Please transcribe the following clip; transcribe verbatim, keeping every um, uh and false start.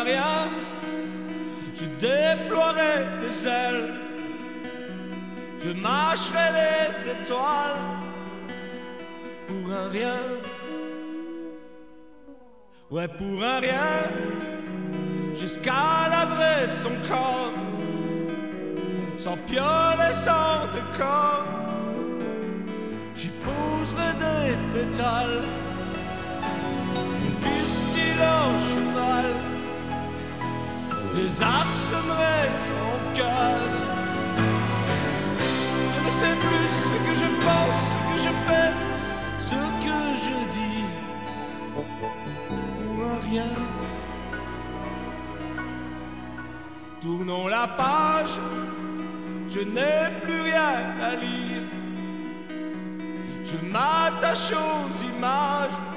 un rien, je déploierai des ailes, je mâcherai les étoiles pour un rien. Ouais, pour un rien, j'escaladerai son corps, sans piole et sans décor. J'y poserai des pétales, mon pistil en cheval, désarçonnerai son cœur. Je ne sais plus ce que je pense, ce que je fais, ce que je dis, pour un rien. Tournons la page, je n'ai plus rien à lire. Je m'attache aux images